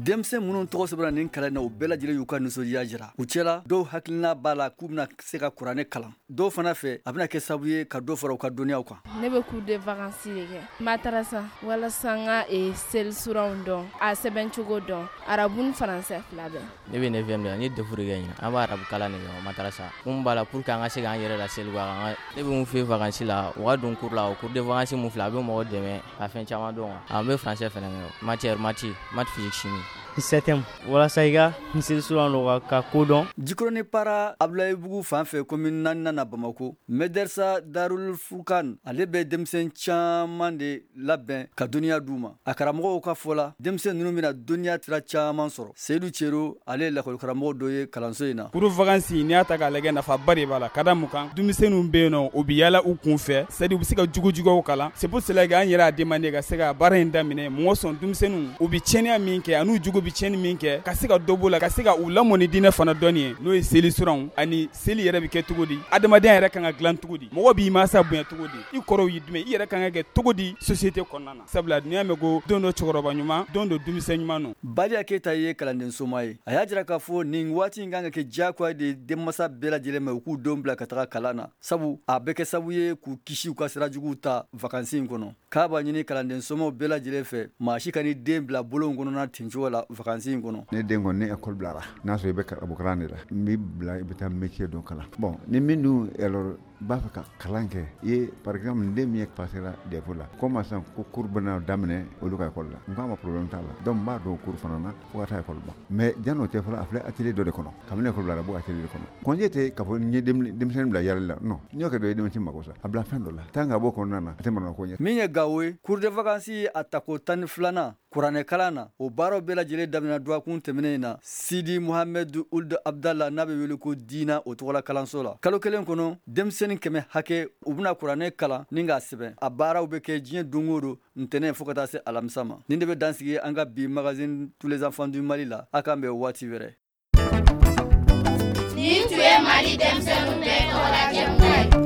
denmisɛn minnu tɔgɔ sɛbɛnna nin kalan na u bɛɛ lajɛlen y'u ka nisɔndiya jira u cɛla dɔw hakilina b'a la k'u bɛna se ka kuranɛ kalan dɔw fana fɛ a bɛna kɛ sababu ye ka dɔ fara u ka dɔnniyaw kan. Ne bɛ cours de vacances de kɛ matarasa walasa n ka selisuranw dɔn a sɛbɛncogo dɔn arabu ni faransɛ fila bɛɛ. Ne bɛ 9e la n ye defu de kɛ ɲina an b'a arabu kalan de kɛ matarasa mun b'a la pour que an ka se k'an yɛrɛ la seliba kan ne bɛ mun fɛ vacances la u ka don cours la o cours de vacances mun filɛ a bɛ mɔgɔ dɛmɛ ka fɛn caman dɔn an bɛ français fana kɛ matière maths physique chimie. 7e walasa i ka selisuran dɔ ka kodɔn. Jikɔrɔni para Abdulayibugu fan fɛ commune 4 na Bamako Medersa Darul Furkan ale bɛ denmisɛn caman de labɛn ka dɔnniya d'u ma a karamɔgɔw ka fɔ la denmisɛn ninnu bɛna dɔnniya sira caman sɔrɔ. Seyidu Cero ale ye lakɔli karamɔgɔ dɔ ye kalanso in na. Cours vacances n'i y'a ta k'a lajɛ nafaba de b'a la ka da mun kan denmisɛnninw bɛ yen nɔ u bɛ yaala u kun fɛ c'est à dire u bɛ se ka jugujuguw kalan c'est pour cela que an yɛrɛ a demandé ka se ka baara in daminɛ mɔgɔ sɔn denmisɛnninw u bɛ tiɲɛniya min kɛ an'u jugu bɛ tiɲɛni min kɛ ka se ka dɔ bɔ la ka se ka u lamɔni diinɛ fana dɔnni ye n'o ye selisuranw ani seli yɛrɛ bɛ kɛ cogo di adamadenya yɛrɛ kan ka dilan cogo di mɔgɔ b'i mansa bonya cogo di i kɔrɔw y'i dɛmɛ i yɛrɛ kan ka kɛ cogo di société kɔnɔna na sabula n'i y'a mɛn ko don dɔ cɛkɔrɔba ɲuman don dɔ denmisɛn ɲuman no. Badiya Keyita ye kalanden soma ye a y'a jira k'a fɔ nin waati in kan ka kɛ diyagoya de denmansa bɛɛ lajɛlen ma u k'u denw bila ka taga kalan na sabu a bɛ kɛ sababu ye k'u kisi u ka sira juguw ta vacances in kɔnɔ k'a b'a ɲini kalanden somaw bɛɛ lajɛlen fɛ maa si ka ni den bila bolonw kɔnɔna ten cogo la vacances in kɔnɔ. Ne den kɔni ni école bilara n'a sɔrɔ i bɛ arabu kalan de la n b'i bila i bɛ taa métier dɔ kalan bon ni min dun alors b'a fɛ ka kalan kɛ i ye par exemple den min ye passera DEF la comme sisan ko cours bɛna daminɛ olu ka école la n k'a ma problème t'a la donc n b'a dɔn cours fana na fo ka taa école ban mais jan'o tɛ fɔlɔ a filɛ atelier dɔ de kɔnɔ kabini école bilara a b'o atelier de kɔnɔ congé tɛ k'a fɔ n ye denmisɛnnin bila yali la non n y'o kɛ dɔ ye denmisɛnnin mako sa a bila fɛn dɔ la tant que a b'o kɔnɔna na a tɛ mara ko ɲɛ. Min ye Gawo ye cours de vacances a tako 12nan kuranɛ kalan na o baaraw bɛɛ lajɛlen daminɛ duwakun tɛmɛnen in na Sidi Mohamed Ould Abdallah n'a bɛ wele ko Diina o tɔgɔla kalanso la kalo kelen kɔnɔ denmisɛnnin 100 hakɛ u bɛna kuranɛ kalan ni k'a sɛbɛn a baaraw bɛ kɛ diɲɛ don o don ntɛnɛn fo ka taa se alamisa ma nin de bɛ dansigi an ka bi magazine tous les enfants du Mali la a k'an bɛn waati wɛrɛ. Nin tun ye Mali denmisɛnninw bɛɛ tɔgɔ la jɛmukan ye.